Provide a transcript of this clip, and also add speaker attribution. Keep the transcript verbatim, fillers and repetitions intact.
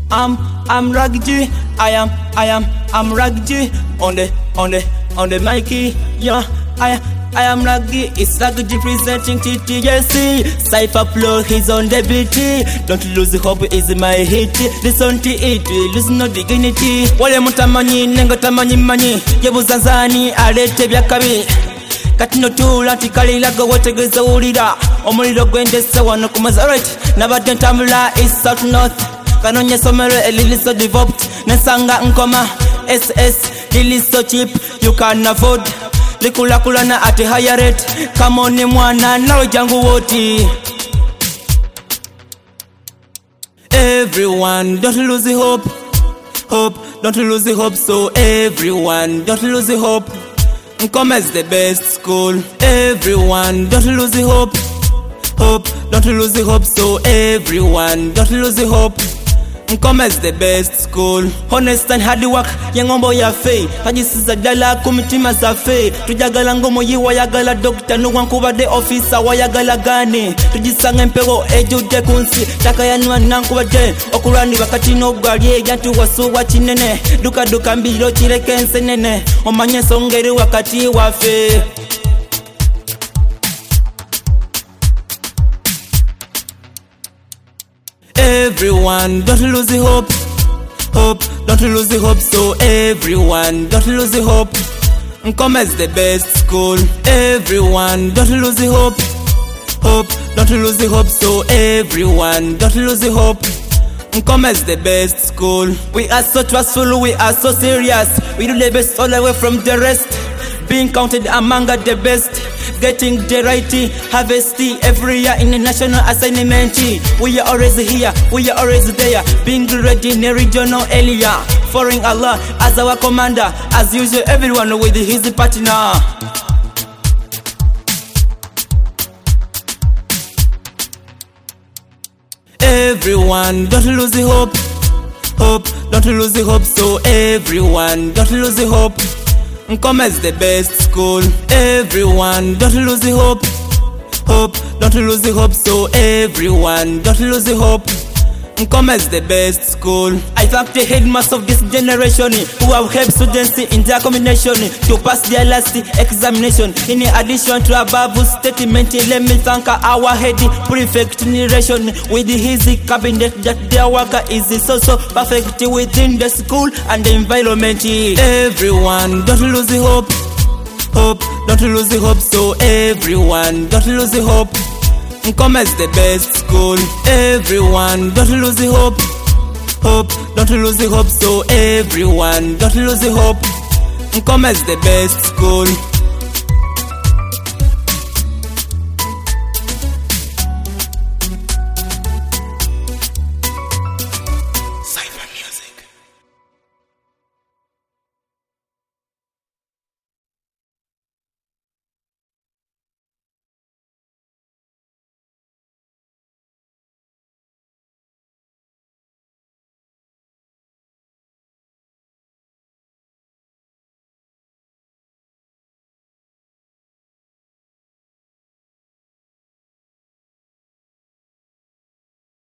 Speaker 1: I'm, I'm Raggy, I am, I am, I'm Raggy on the, on the, on the Mikey, yeah, I, I am Raggy, it's Raggy presenting T T S C. Cypher flow, he's on the beat. Don't lose hope, is my hit. Listen to it, lose no dignity. Wale mutamanyi, nengo tamanyi manyi. Yebu zanzani, alete byakabi. Katino tula tikalila go wategeza ulira. Omuliro gwendesa wano kumazarete. Nabadde ntambula east south north. Kanonya somero elili so developed. Nesanga nkoma S S lili so cheap you can afford. Likula kulana at a higher rate. Come on mwana nawe jangu woti. Everyone don't lose the hope. Hope, don't lose the hope. So everyone don't lose the hope. Nkoma is the best school. Everyone don't lose the hope. Hope, don't lose the hope. So everyone don't lose the hope. Nkoma is the best school. Honest and hard work, yengombo ya fei. Hajisiza dala kumitima za fei. Tujagala ngomo yiwa yagala doctor. Nuwankuba de officer wayagala gani. Tujisange mpego eju de kunsi. Taka ya nuwa nankuba de okurani wakati no gwalie. Yantu wasuwa chinene. Duka duka mbilo chile kense nene. Omanye songeri wakati wa fei. Everyone, don't lose the hope. Hope, don't lose the hope. So everyone, don't lose the hope. Nkoma is the best school. Everyone, don't lose the hope. Hope, don't lose the hope. So everyone, don't lose the hope. Nkoma is the best school. We are so trustful, we are so serious. We do the best all away from the rest. Being counted among the best. Getting the right harvest every year in the national assignment. We are always here, we are always there. Being ready in a regional area. Following Allah as our commander. As usual, everyone with his partner. Everyone, don't lose the hope. Hope, don't lose the hope. So everyone, don't lose the hope. Nkoma is the best school. Everyone, don't lose the hope. Hope, don't lose the hope. So everyone, don't lose the hope. Nkoma is the best school. I thank the headmasters of this generation who have helped students in their combination to pass their last examination. In addition to above statement, let me thank our head prefect narration with his cabinet that their work is so so perfect within the school and the environment. Everyone, don't lose the hope. Hope, don't lose the hope. So everyone, don't lose the hope. Nkoma is the best school. Everyone, don't lose the hope. Hope, don't lose the hope. So everyone, don't lose the hope. Nkoma is the best school.